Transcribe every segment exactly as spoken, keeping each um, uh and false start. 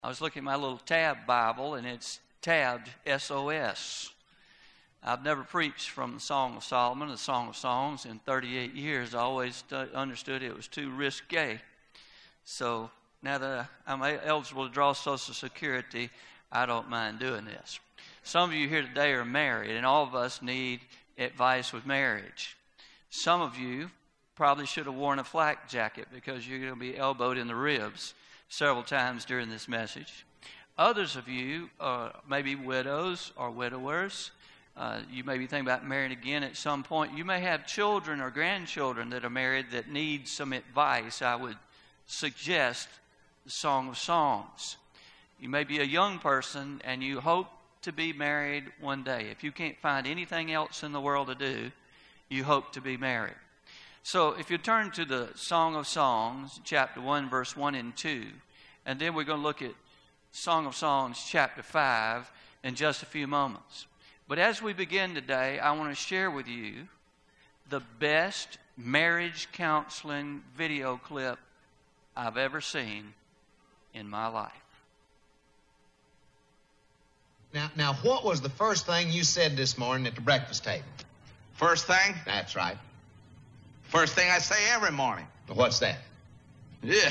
I was looking at my little tab Bible, and it's tabbed S O S. I've never preached from the Song of Solomon, the Song of Songs, in thirty-eight years. I always understood it was too risque. So now that I'm eligible to draw Social Security, I don't mind doing this. Some of you here today are married, and all of us need advice with marriage. Some of you probably should have worn a flak jacket because you're going to be elbowed in the ribs several times during this message. Others of you uh, may be widows or widowers. Uh, you may be thinking about marrying again at some point. You may have children or grandchildren that are married that need some advice. I would suggest the Song of Songs. You may be a young person and you hope to be married one day. If you can't find anything else in the world to do, you hope to be married. So if you turn to the Song of Songs, chapter one, verse one and two, and then we're going to look at Song of Songs, chapter five, in just a few moments. But as we begin today, I want to share with you the best marriage counseling video clip I've ever seen in my life. Now, now, what was the first thing you said this morning at the breakfast table? First thing? That's right. First thing I say every morning. What's that? Yeah.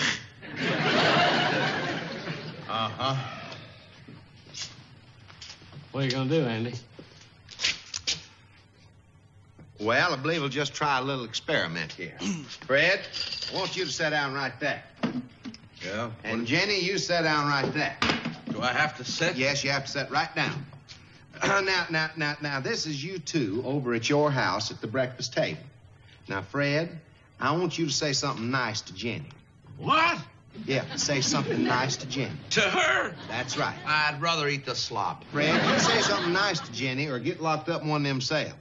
Uh-huh. What are you going to do, Andy? Well, I believe we'll just try a little experiment here. Fred, I want you to sit down right there. Yeah? And Jenny, you sit down right there. Do I have to sit? Yes, you have to sit right down. Uh, now, now, now, now, this is you two over at your house at the breakfast table. Now, Fred, I want you to say something nice to Jenny. What? Yeah, say something nice to Jenny. To her? That's right. I'd rather eat the slop. Fred, you say something nice to Jenny or get locked up in one of them cells.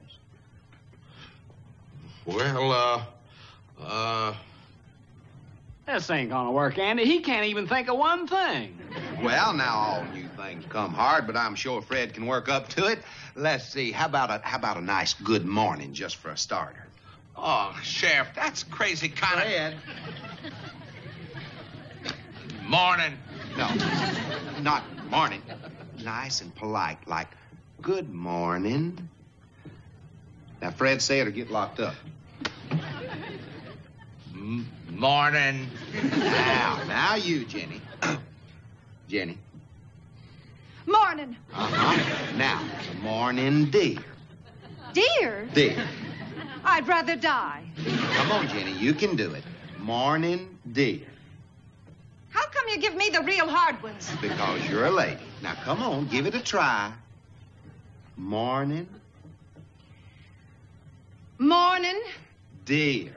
Well, uh, uh... This ain't gonna work, Andy. He can't even think of one thing. Well, now all new things come hard, but I'm sure Fred can work up to it. Let's see. How about a how about a nice good morning just for a starter? Oh, Sheriff, that's crazy kind Fred. of... Morning. No, not morning. Nice and polite, like good morning. Now, Fred, say it or get locked up. M- morning. Now, now you, Jenny. Jenny. Morning. Uh-huh. Now, morning, dear. Dear, Dear. I'd rather die. Come on, Jenny, you can do it. Morning, dear. How come you give me the real hard ones? Because you're a lady. Now, come on, give it a try. Morning, Morning, dear.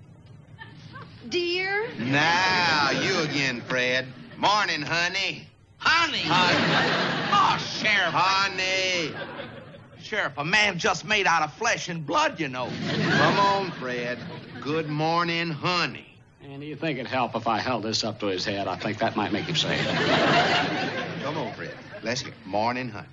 dear. Now, you again, Fred. Morning, honey. Honey. Honey. Oh, Sheriff. Honey. Sheriff, a man just made out of flesh and blood, you know. Come on, Fred. Good morning, honey. Andy, you think it'd help if I held this up to his head? I think that might make him say it. Come on, Fred. Let's hear it. Morning, honey.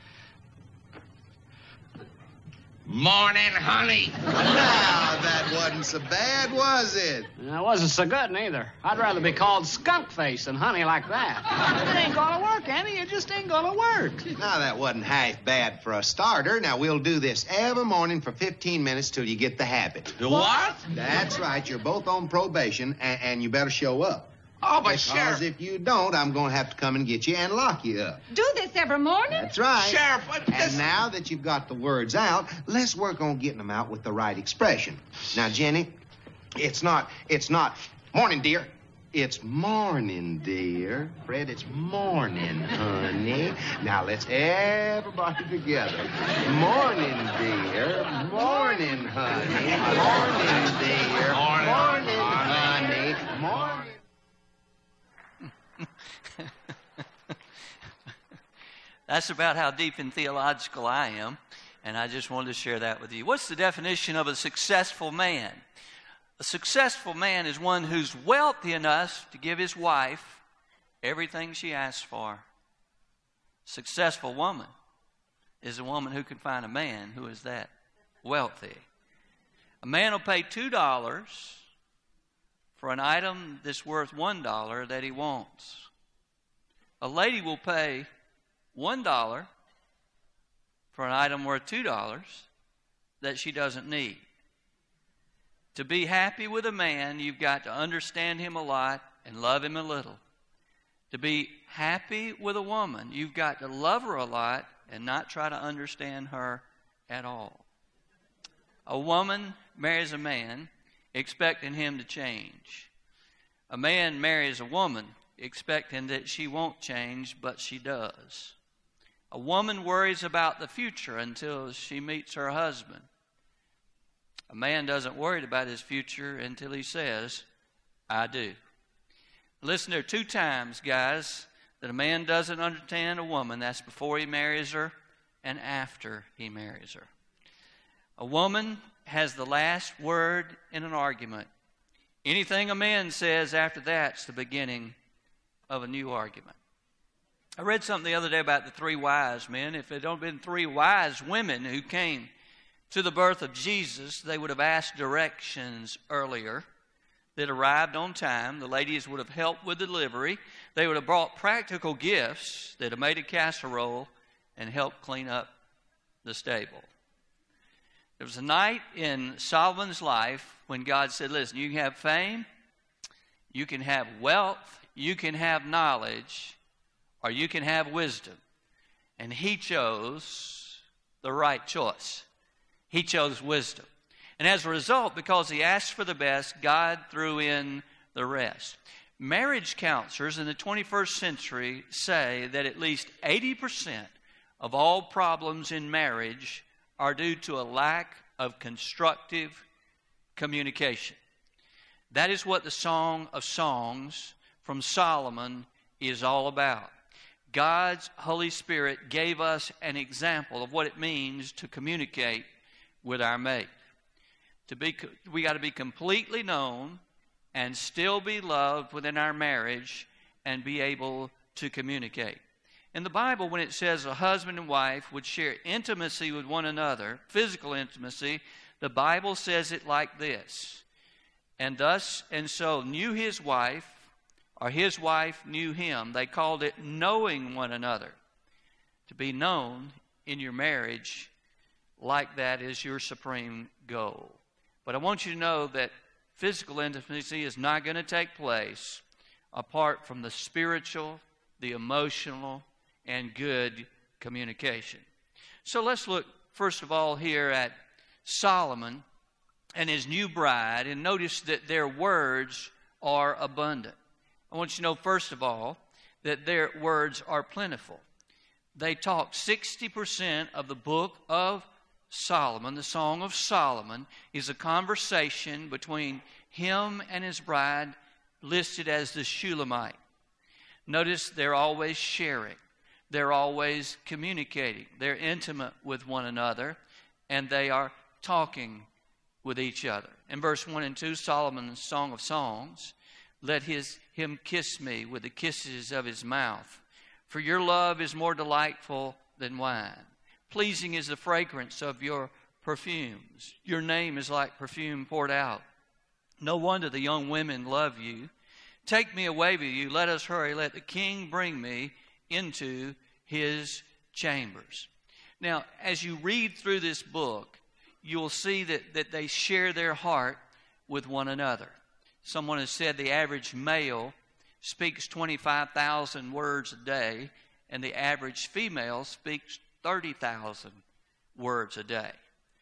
Morning, honey. Now, that wasn't so bad, was it? It wasn't so good, neither. I'd rather be called skunk face than honey like that. It ain't gonna work, Andy. It just ain't gonna work. Now, that wasn't half bad for a starter. Now, we'll do this every morning for fifteen minutes till you get the habit. The what? That's right. You're both on probation, and, and you better show up. Oh, but Because Sheriff... if you don't, I'm going to have to come and get you and lock you up. Do this every morning? That's right. Sheriff, what And this... now that you've got the words out, let's work on getting them out with the right expression. Now, Jenny, it's not, it's not, morning, dear. It's morning, dear. Fred, it's morning, honey. Now, let's everybody together. Morning, dear. Morning, honey. Morning, dear. Morning. Morning, honey. Morning. That's about how deep in theological I am, and I just wanted to share that with you. What's the definition of a successful man? A successful man is one who's wealthy enough to give his wife everything she asks for. A successful woman is a woman who can find a man who is that wealthy. A man will pay two dollars for an item that's worth one dollar that he wants. A lady will pay one dollar for an item worth two dollars that she doesn't need. To be happy with a man, you've got to understand him a lot and love him a little. To be happy with a woman, you've got to love her a lot and not try to understand her at all. A woman marries a man expecting him to change. A man marries a woman expecting that she won't change, but she does. A woman worries about the future until she meets her husband. A man doesn't worry about his future until he says, I do. Listen, there are two times, guys, that a man doesn't understand a woman. That's before he marries her and after he marries her. A woman has the last word in an argument. Anything a man says after that's the beginning of a new argument. I read something the other day about the three wise men. If it had been three wise women who came to the birth of Jesus, they would have asked directions earlier. That arrived on time. The ladies would have helped with delivery. They would have brought practical gifts. They'd have made a casserole and helped clean up the stable. There was a night in Solomon's life when God said, listen, you can have fame, you can have wealth, you can have knowledge, or you can have wisdom. And he chose the right choice. He chose wisdom. And as a result, because he asked for the best, God threw in the rest. Marriage counselors in the twenty-first century say that at least eighty percent of all problems in marriage are due to a lack of constructive communication. That is what the Song of Songs from Solomon is all about. God's Holy Spirit gave us an example of what it means to communicate with our mate. To be, we got to be completely known and still be loved within our marriage and be able to communicate. In the Bible, when it says a husband and wife would share intimacy with one another, physical intimacy, the Bible says it like this. And thus and so knew his wife, or his wife knew him. They called it knowing one another. To be known in your marriage like that is your supreme goal. But I want you to know that physical intimacy is not going to take place apart from the spiritual, the emotional, and good communication. So let's look first of all here at Solomon and his new bride, and notice that their words are abundant. I want you to know first of all that their words are plentiful. They talk sixty percent of the book of Solomon, the Song of Solomon, is a conversation between him and his bride listed as the Shulamite. Notice they're always sharing. They're always communicating. They're intimate with one another, and they are talking with each other. In verse one and two, Solomon's Song of Songs, let his, him kiss me with the kisses of his mouth. For your love is more delightful than wine. Pleasing is the fragrance of your perfumes. Your name is like perfume poured out. No wonder the young women love you. Take me away with you. Let us hurry. Let the king bring me into his chambers. Now, as you read through this book, you'll see that, that they share their heart with one another. Someone has said the average male speaks twenty-five thousand words a day, and the average female speaks thirty thousand words a day.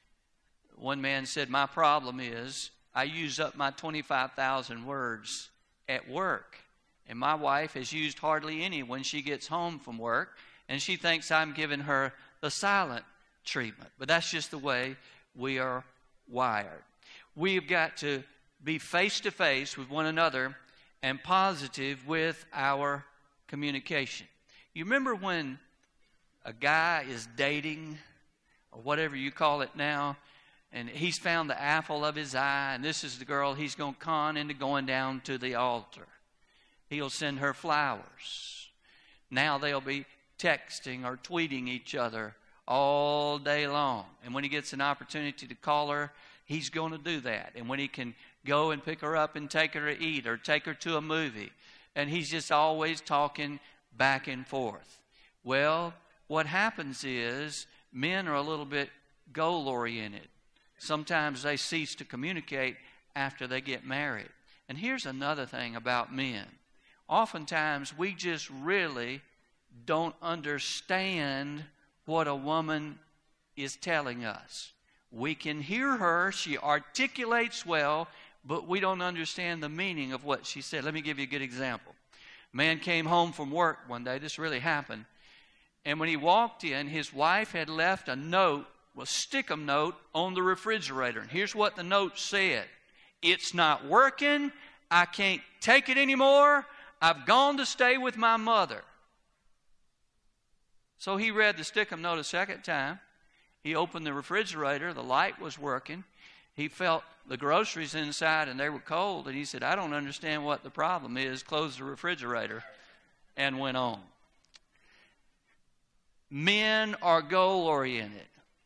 One man said, my problem is I use up my twenty-five thousand words at work. And my wife has used hardly any when she gets home from work. And she thinks I'm giving her the silent treatment. But that's just the way we are wired. We've got to be face to face with one another and positive with our communication. You remember when a guy is dating, or whatever you call it now, and he's found the apple of his eye, and this is the girl he's going to con into going down to the altar. He'll send her flowers. Now they'll be texting or tweeting each other all day long. And when he gets an opportunity to call her, he's going to do that. And when he can go and pick her up and take her to eat or take her to a movie, and he's just always talking back and forth. Well, what happens is men are a little bit goal-oriented. Sometimes they cease to communicate after they get married. And here's another thing about men. Oftentimes, we just really don't understand what a woman is telling us. We can hear her, she articulates well, but we don't understand the meaning of what she said. Let me give you a good example. A man came home from work one day, this really happened, and when he walked in, his wife had left a note, a stick-em note, on the refrigerator. And here's what the note said. It's not working, I can't take it anymore, I've gone to stay with my mother. So he read the stick-em note a second time. He opened the refrigerator. The light was working. He felt the groceries inside, and they were cold. And he said, I don't understand what the problem is. Closed the refrigerator and went on. Men are goal-oriented.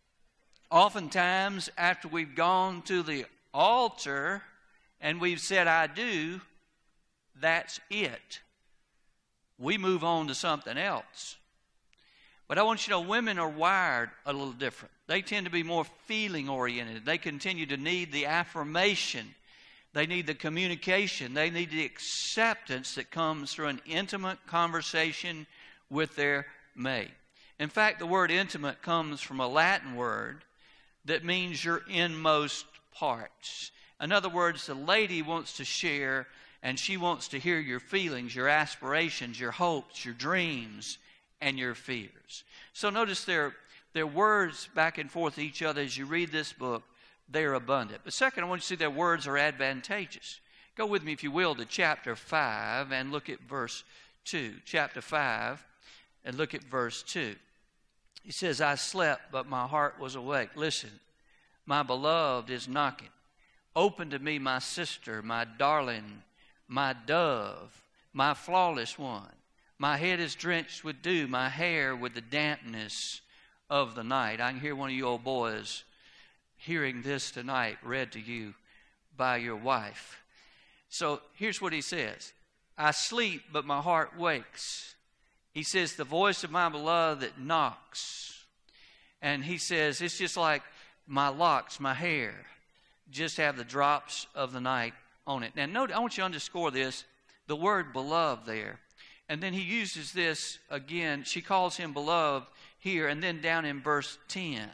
Oftentimes, after we've gone to the altar and we've said, I do, that's it. We move on to something else. But I want you to know, women are wired a little different. They tend to be more feeling-oriented. They continue to need the affirmation. They need the communication. They need the acceptance that comes through an intimate conversation with their mate. In fact, the word intimate comes from a Latin word that means your inmost parts. In other words, the lady wants to share, and she wants to hear your feelings, your aspirations, your hopes, your dreams, and your fears. So notice their, their words back and forth to each other as you read this book, they're abundant. But second, I want you to see their words are advantageous. Go with me, if you will, to chapter five and look at verse two. Chapter five and look at verse two. He says, I slept, but my heart was awake. Listen, my beloved is knocking. Open to me, my sister, my darling, my dove, my flawless one. My head is drenched with dew, my hair with the dampness of the night. I can hear one of you old boys hearing this tonight read to you by your wife. So here's what he says. I sleep, but my heart wakes. He says, the voice of my beloved that knocks. And he says, it's just like my locks, my hair, just have the drops of the night on it. Now, note, I want you to underscore this, the word beloved there. And then he uses this again. She calls him beloved here. And then down in verse ten,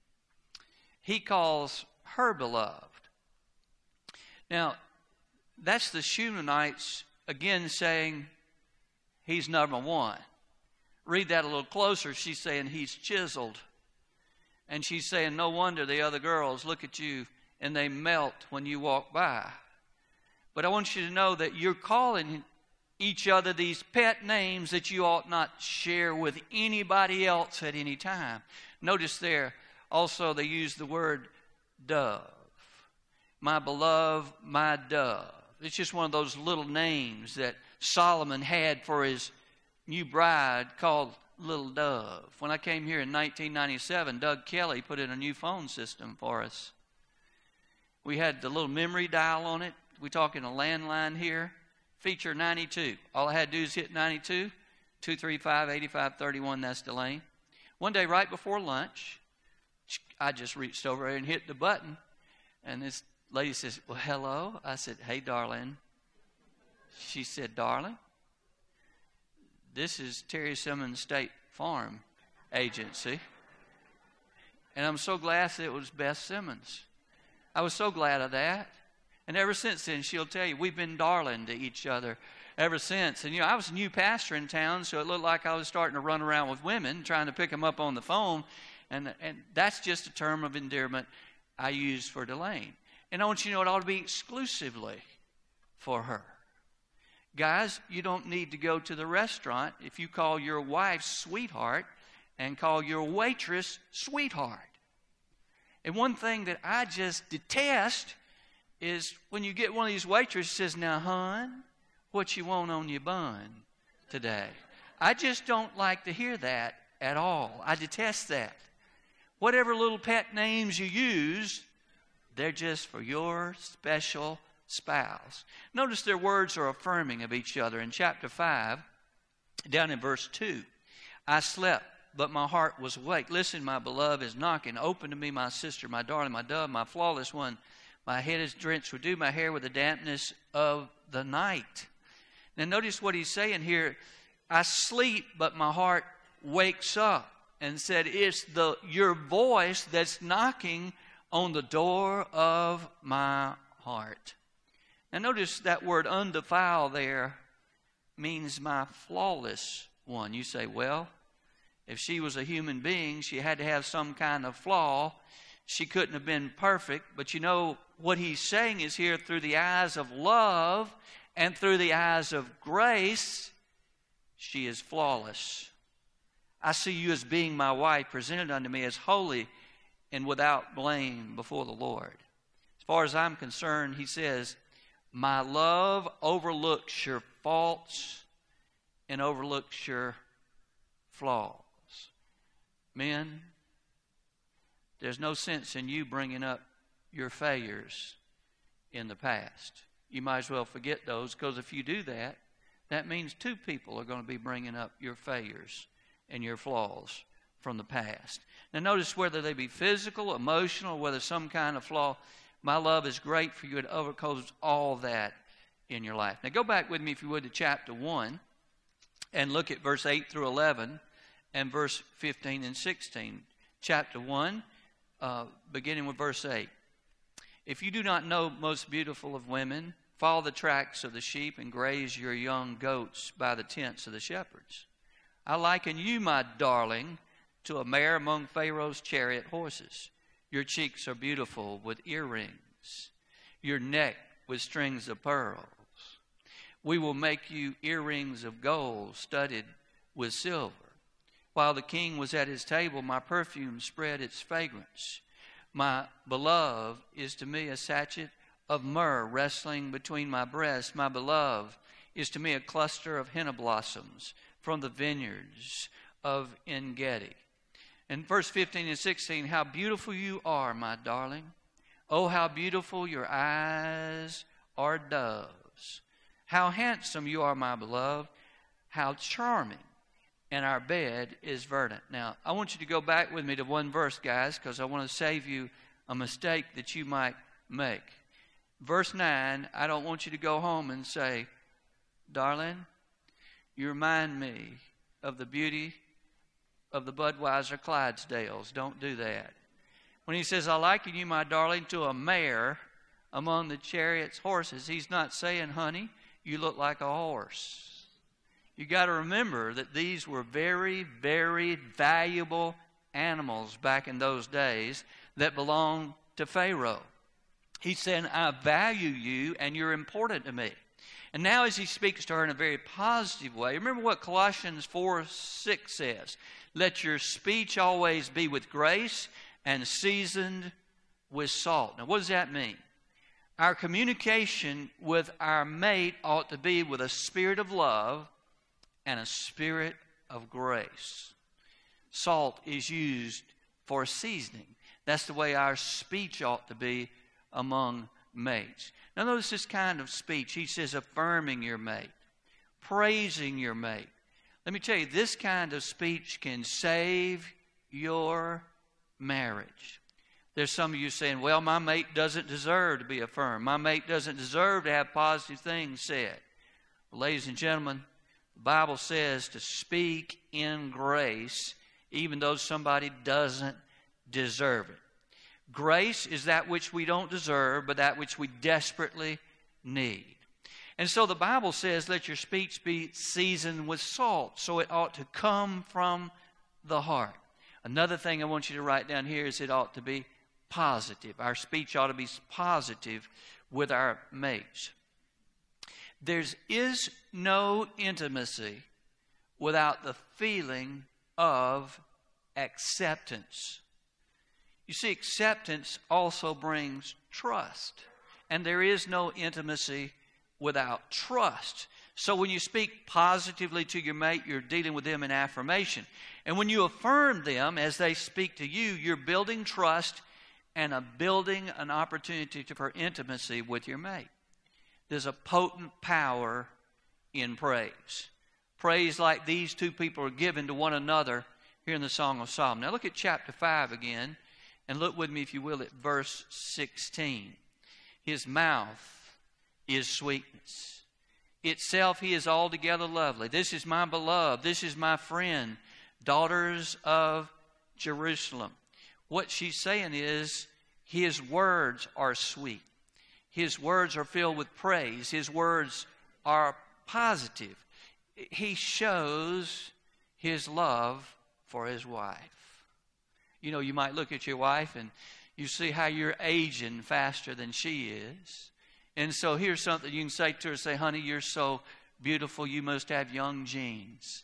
he calls her beloved. Now, that's the Shunamites again saying he's number one. Read that a little closer. She's saying he's chiseled. And she's saying, no wonder the other girls look at you and they melt when you walk by. But I want you to know that you're calling each other these pet names that you ought not share with anybody else at any time. Notice there also they use the word dove. My beloved, my dove. It's just one of those little names that Solomon had for his new bride called Little Dove. When I came here in nineteen ninety-seven, Doug Kelly put in a new phone system for us. We had the little memory dial on it. We're talking a landline here. Feature ninety-two. All I had to do is hit ninety-two, two three five, eight five three one, that's the lane. One day right before lunch, I just reached over and hit the button, and this lady says, well, hello. I said, hey, darling. She said, darling, this is Terry Simmons State Farm Agency. And I'm so glad that it was Beth Simmons. I was so glad of that. And ever since then, she'll tell you, we've been darling to each other ever since. And, you know, I was a new pastor in town, so it looked like I was starting to run around with women, trying to pick them up on the phone. And, and that's just a term of endearment I use for Delane. And I want you to know it ought to be exclusively for her. Guys, you don't need to go to the restaurant if you call your wife sweetheart and call your waitress sweetheart. And one thing that I just detest is when you get one of these waitresses says, now, hon, what you want on your bun today? I just don't like to hear that at all. I detest that. Whatever little pet names you use, they're just for your special spouse. Notice their words are affirming of each other. In chapter five Down in verse two, I slept, but my heart was awake. Listen, my beloved is knocking. Open to me, my sister, my darling, my dove, my flawless one. My head is drenched with dew, my hair with the dampness of the night. Now notice what he's saying here. I sleep, but my heart wakes up. And said, it's the your voice that's knocking on the door of my heart. Now notice that word undefiled there means my flawless one. You say, well, if she was a human being, she had to have some kind of flaw. She couldn't have been perfect. But you know, what he's saying is here, through the eyes of love and through the eyes of grace, she is flawless. I see you as being my wife, presented unto me as holy and without blame before the Lord. As far as I'm concerned, he says, my love overlooks your faults and overlooks your flaws. Men, there's no sense in you bringing up your failures in the past. You might as well forget those, because if you do that, that means two people are going to be bringing up your failures and your flaws from the past. Now notice, whether they be physical, emotional, whether some kind of flaw, my love is great for you. It overcomes all that in your life. Now go back with me, if you would, to chapter one and look at verse eight through eleven and verse fifteen and sixteen. Chapter one, uh, beginning with verse eight. If you do not know, most beautiful of women, follow the tracks of the sheep and graze your young goats by the tents of the shepherds. I liken you, my darling, to a mare among Pharaoh's chariot horses. Your cheeks are beautiful with earrings, your neck with strings of pearls. We will make you earrings of gold studded with silver. While the king was at his table, my perfume spread its fragrance. My beloved is to me a sachet of myrrh wrestling between my breasts. My beloved is to me a cluster of henna blossoms from the vineyards of En-Gedi. In verse fifteen and sixteen, how beautiful you are, my darling. Oh, how beautiful your eyes are doves. How handsome you are, my beloved. How charming. And our bed is verdant. Now, I want you to go back with me to one verse, guys, because I want to save you a mistake that you might make. Verse nine, I don't want you to go home and say, darling, you remind me of the beauty of the Budweiser Clydesdales. Don't do that. When he says, I liken you, my darling, to a mare among the chariot's horses, he's not saying, honey, you look like a horse. You got to remember that these were very, very valuable animals back in those days that belonged to Pharaoh. He's saying, I value you and you're important to me. And now as he speaks to her in a very positive way, remember what Colossians four six says. Let your speech always be with grace and seasoned with salt. Now what does that mean? Our communication with our mate ought to be with a spirit of love and a spirit of grace. Salt is used for seasoning. That's the way our speech ought to be among mates. Now notice this kind of speech. He says affirming your mate, praising your mate. Let me tell you, this kind of speech can save your marriage. There's some of you saying, well, my mate doesn't deserve to be affirmed. My mate doesn't deserve to have positive things said. Well, ladies and gentlemen, the Bible says to speak in grace even though somebody doesn't deserve it. Grace is that which we don't deserve, but that which we desperately need. And so the Bible says, let your speech be seasoned with salt. So it ought to come from the heart. Another thing I want you to write down here is it ought to be positive. Our speech ought to be positive with our mates. There is no intimacy without the feeling of acceptance. You see, acceptance also brings trust. And there is no intimacy without trust. So when you speak positively to your mate, you're dealing with them in affirmation. And when you affirm them as they speak to you, you're building trust and a building an opportunity to, for intimacy with your mate. There's a potent power in praise. praise like these two people are giving to one another here in the Song of Solomon. Now look at chapter five again, and look with me, if you will, at verse sixteen. His mouth is sweetness. Itself he is altogether lovely. This is my beloved. This is my friend. Daughters of Jerusalem. What she's saying is his words are sweet. His words are filled with praise. His words are positive. He shows his love for his wife. You know, you might look at your wife and you see how you're aging faster than she is. And so here's something you can say to her. Say, honey, you're so beautiful. You must have young genes.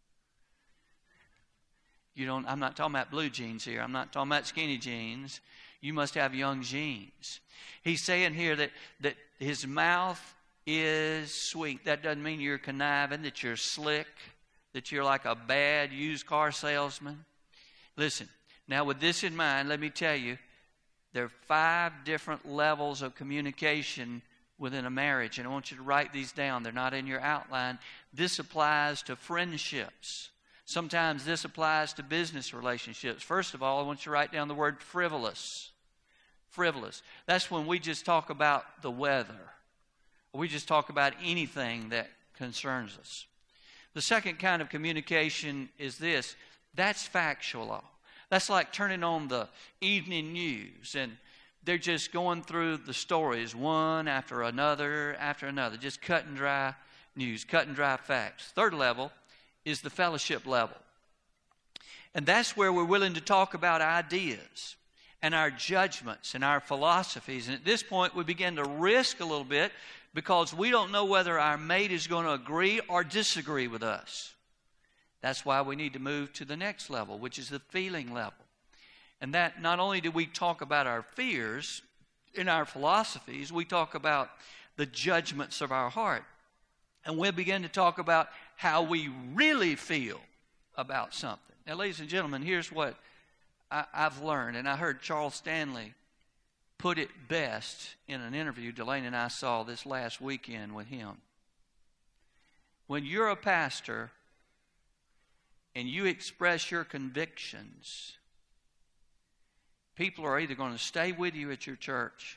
You don't, I'm not talking about blue jeans here. I'm not talking about skinny jeans. You must have young genes. He's saying here that, that his mouth is sweet. That doesn't mean you're conniving, that you're slick, that you're like a bad used car salesman. Listen, now with this in mind, let me tell you, there are five different levels of communication within a marriage. And I want you to write these down. They're not in your outline. This applies to friendships. Sometimes this applies to business relationships. First of all, I want you to write down the word frivolous. Frivolous. That's when we just talk about the weather. We just talk about anything that concerns us. The second kind of communication is this. That's factual. That's like turning on the evening news and they're just going through the stories one after another after another. Just cut and dry news, cut and dry facts. Third level is the fellowship level. And that's where we're willing to talk about ideas and our judgments and our philosophies. And at this point, we begin to risk a little bit because we don't know whether our mate is going to agree or disagree with us. That's why we need to move to the next level, which is the feeling level. And that not only do we talk about our fears in our philosophies, we talk about the judgments of our heart. And we'll begin to talk about how we really feel about something. Now, ladies and gentlemen, here's what I, I've learned. And I heard Charles Stanley put it best in an interview Delaney and I saw this last weekend with him. When you're a pastor and you express your convictions, people are either going to stay with you at your church,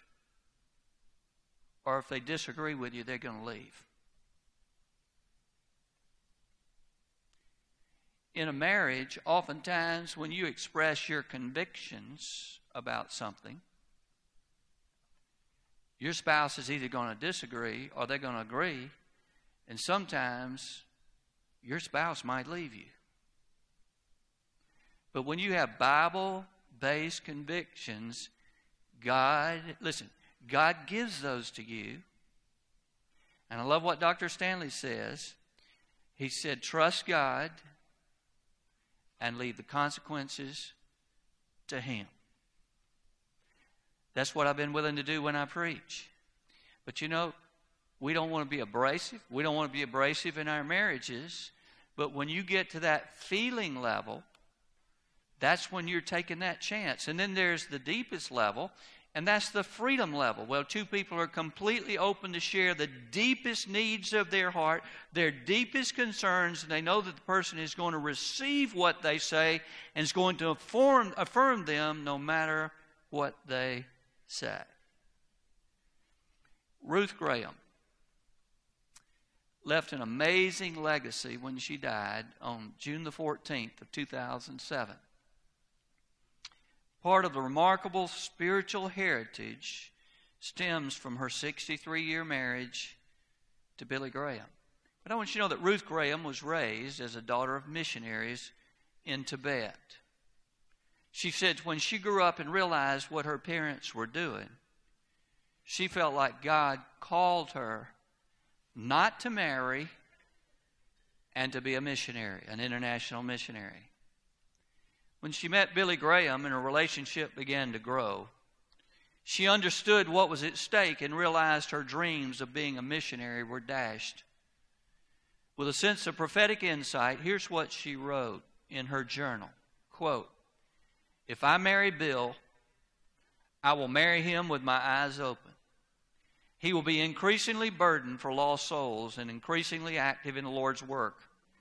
or if they disagree with you, they're going to leave. In a marriage, oftentimes when you express your convictions about something, your spouse is either going to disagree or they're going to agree, and sometimes your spouse might leave you. But when you have Bible-based convictions, God, listen, God gives those to you. And I love what Doctor Stanley says. He said, trust God and leave the consequences to Him. That's what I've been willing to do when I preach. But you know, we don't want to be abrasive. We don't want to be abrasive in our marriages. But when you get to that feeling level, that's when you're taking that chance. And then there's the deepest level, and that's the freedom level. Well, two people are completely open to share the deepest needs of their heart, their deepest concerns, and they know that the person is going to receive what they say and is going to affirm, affirm them no matter what they say. Ruth Graham left an amazing legacy when she died on June the fourteenth of two thousand seven. Part of the remarkable spiritual heritage stems from her sixty-three-year marriage to Billy Graham. But I want you to know that Ruth Graham was raised as a daughter of missionaries in Tibet. She said when she grew up and realized what her parents were doing, she felt like God called her not to marry and to be a missionary, an international missionary. When she met Billy Graham and her relationship began to grow, she understood what was at stake and realized her dreams of being a missionary were dashed. With a sense of prophetic insight, here's what she wrote in her journal. Quote, if I marry Bill, I will marry him with my eyes open. He will be increasingly burdened for lost souls and increasingly active in the Lord's work.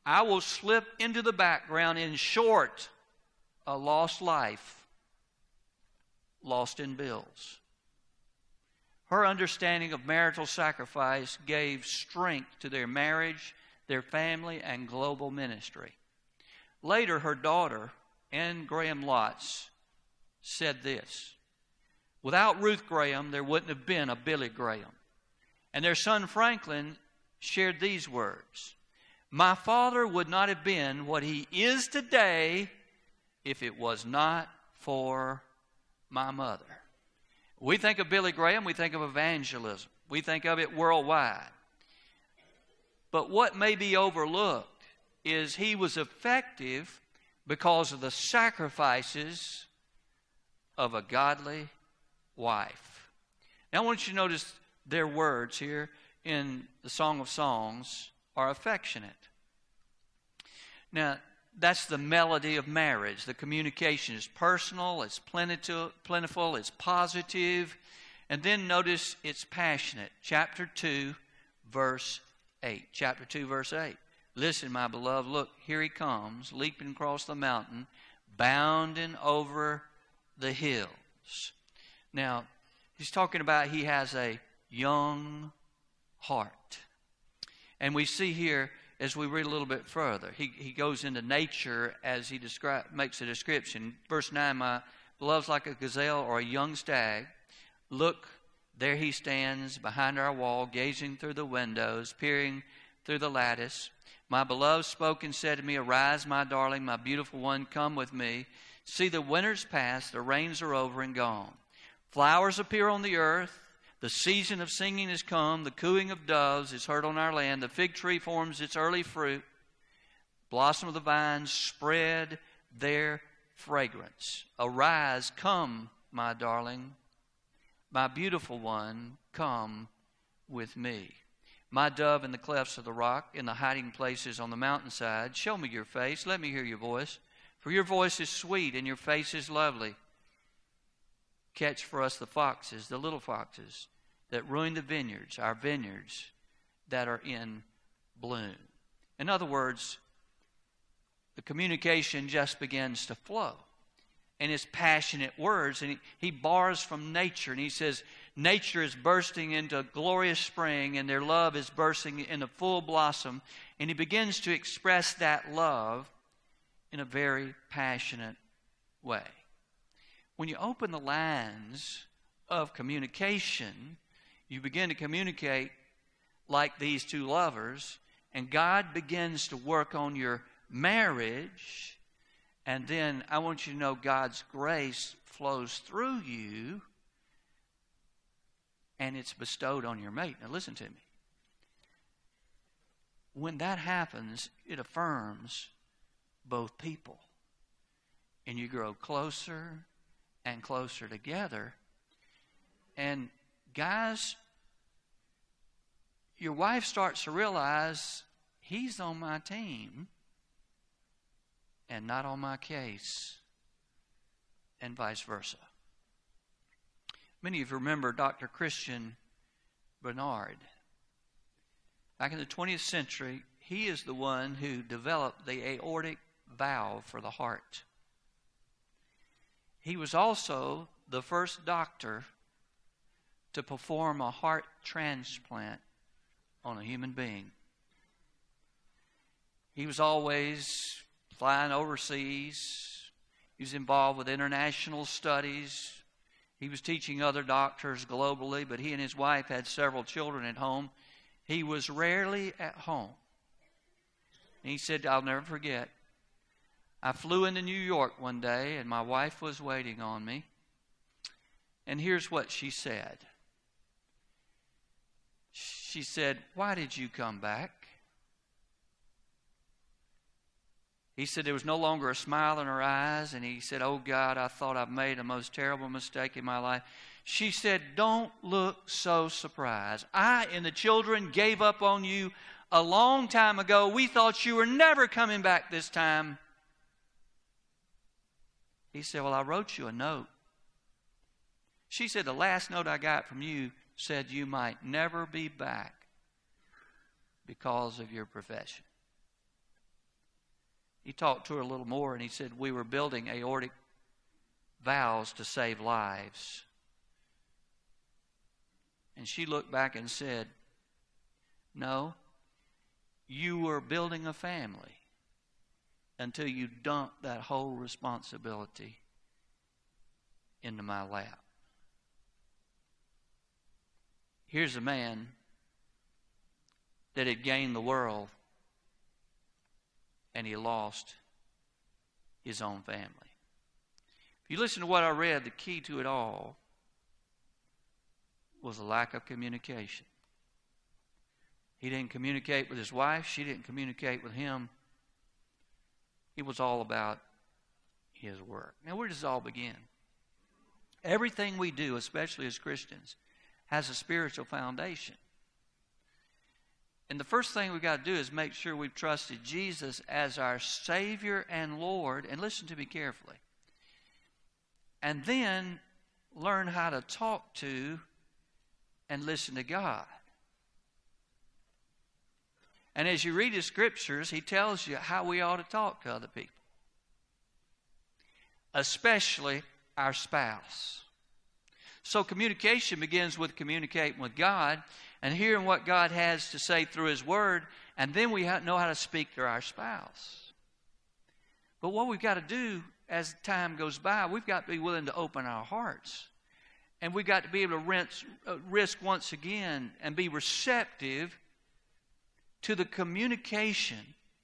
I will slip into the background. In short, a lost life, lost in bills. Her understanding of marital sacrifice gave strength to their marriage, their family, and global ministry. Later, her daughter, Anne Graham Lotz, said this: without Ruth Graham, there wouldn't have been a Billy Graham. And their son Franklin shared these words: my father would not have been what he is today if it was not for my mother. We think of Billy Graham, we think of evangelism. We think of it worldwide. But what may be overlooked is he was effective because of the sacrifices of a godly wife. Now I want you to notice their words here in the Song of Songs are affectionate. Now, that's the melody of marriage. The communication is personal, it's plentiful, it's positive. And then notice it's passionate. Chapter two, verse eight. Chapter two, verse eight. Listen, my beloved, look, here he comes, leaping across the mountain, bounding over the hills. Now, he's talking about he has a young heart. And we see here, as we read a little bit further, he, he goes into nature as he describe, makes a description. Verse nine, my beloved's like a gazelle or a young stag. Look, there he stands behind our wall, gazing through the windows, peering through the lattice. My beloved spoke and said to me, arise, my darling, my beautiful one, come with me. See, the winter's past, the rains are over and gone. Flowers appear on the earth. The season of singing is come. The cooing of doves is heard on our land. The fig tree forms its early fruit. Blossom of the vines spread their fragrance. Arise, come, my darling. My beautiful one, come with me. My dove in the clefts of the rock, in the hiding places on the mountainside, show me your face. Let me hear your voice. For your voice is sweet and your face is lovely. Catch for us the foxes, the little foxes, that ruin the vineyards, our vineyards that are in bloom. In other words, the communication just begins to flow. And it's passionate words. And he, he borrows from nature. And he says, nature is bursting into glorious spring, and their love is bursting into full blossom. And he begins to express that love in a very passionate way. When you open the lines of communication, you begin to communicate like these two lovers, and God begins to work on your marriage, and then I want you to know God's grace flows through you, and it's bestowed on your mate. Now listen to me. When that happens, it affirms both people, and you grow closer and closer together. And guys, your wife starts to realize he's on my team and not on my case, and vice versa. Many of you remember Doctor Christian Barnard. Back in the twentieth century, he is the one who developed the aortic valve for the heart. He was also the first doctor to perform a heart transplant on a human being. He was always flying overseas. He was involved with international studies. He was teaching other doctors globally, but he and his wife had several children at home. He was rarely at home. And he said, I'll never forget, I flew into New York one day, and my wife was waiting on me. And here's what she said. She said, why did you come back? He said there was no longer a smile in her eyes, and he said, oh God, I thought I've made the most terrible mistake in my life. She said, don't look so surprised. I and the children gave up on you a long time ago. We thought you were never coming back this time. He said, well, I wrote you a note. She said, the last note I got from you said you might never be back because of your profession. he talked to her a little more, and he said, we were building aortic valves to save lives. And she looked back and said, no, you were building a family until you dumped that whole responsibility into my lap. Here's a man that had gained the world, and he lost his own family. If you listen to what I read, the key to it all was a lack of communication. He didn't communicate with his wife. She didn't communicate with him. It was all about his work. Now, where does it all begin? Everything we do, especially as Christians, has a spiritual foundation. And the first thing we've got to do is make sure we've trusted Jesus as our Savior and Lord. And listen to me carefully. And then learn how to talk to and listen to God. And as you read His Scriptures, He tells you how we ought to talk to other people, especially our spouse. So communication begins with communicating with God and hearing what God has to say through His Word, and then we know how to speak to our spouse. But what we've got to do as time goes by, we've got to be willing to open our hearts. And we've got to be able to rinse, uh, risk once again and be receptive to the communication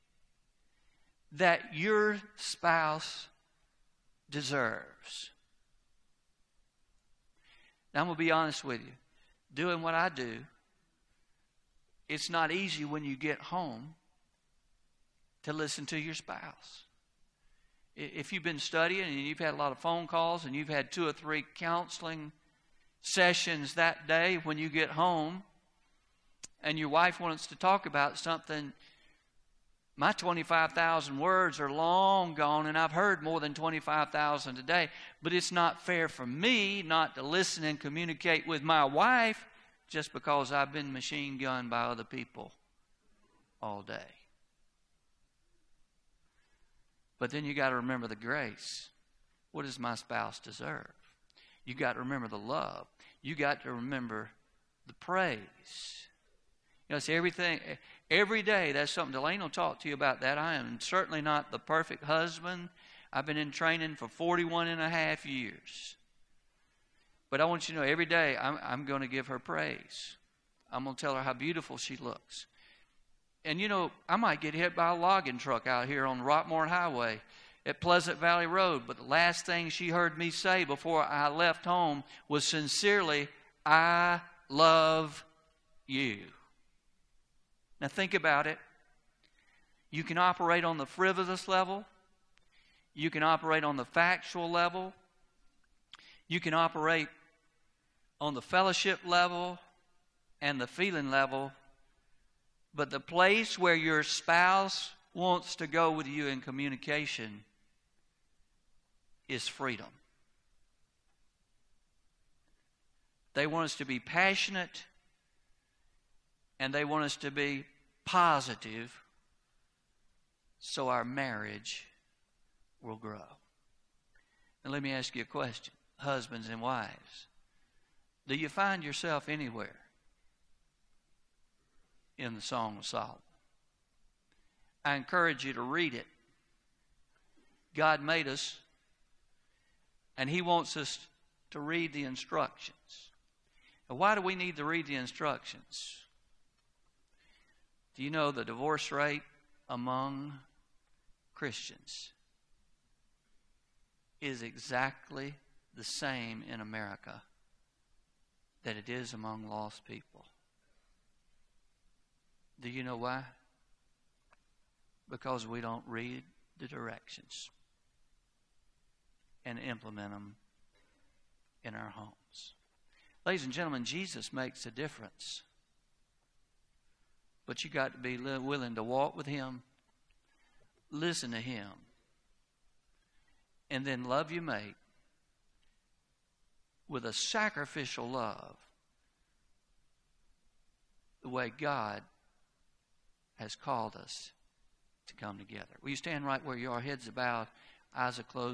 that your spouse deserves. Now, I'm going to be honest with you. Doing what I do, it's not easy when you get home to listen to your spouse. If you've been studying and you've had a lot of phone calls and you've had two or three counseling sessions that day, when you get home and your wife wants to talk about something, my twenty-five thousand words are long gone, and I've heard more than twenty-five thousand today. But it's not fair for me not to listen and communicate with my wife just because I've been machine gunned by other people all day. But then you got to remember the grace. What does my spouse deserve? You got to remember the love. You got to remember the praise. You know, see, everything, every day, that's something. Delane will talk to you about that. I am certainly not the perfect husband. I've been in training for forty-one and a half years. But I want you to know, every day, I'm, I'm going to give her praise. I'm going to tell her how beautiful she looks. And, you know, I might get hit by a logging truck out here on Rockmore Highway at Pleasant Valley Road. But the last thing she heard me say before I left home was sincerely, I love you. Now think about it. You can operate on the frivolous level. You can operate on the factual level. You can operate on the fellowship level and the feeling level. But the place where your spouse wants to go with you in communication is freedom. They want us to be passionate, and they want us to be positive so our marriage will grow. And let me ask you a question, husbands and wives. Do you find yourself anywhere in the Song of Solomon? I encourage you to read it. God made us, and He wants us to read the instructions. Now, why do we need to read the instructions? Do you know the divorce rate among Christians is exactly the same in America that it is among lost people? Do you know why? Because we don't read the directions and implement them in our homes. Ladies and gentlemen, Jesus makes a difference. But you got to be willing to walk with Him, listen to Him, and then love your mate with a sacrificial love the way God has called us to come together. Will you stand right where you are, heads bowed, eyes are closed?